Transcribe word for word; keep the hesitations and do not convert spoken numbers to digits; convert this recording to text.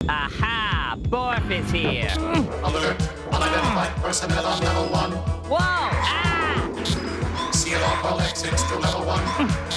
Aha! Borf is here! Alert! Unidentified personnel on level one. Whoa! Ah! Seal off all exits to level one.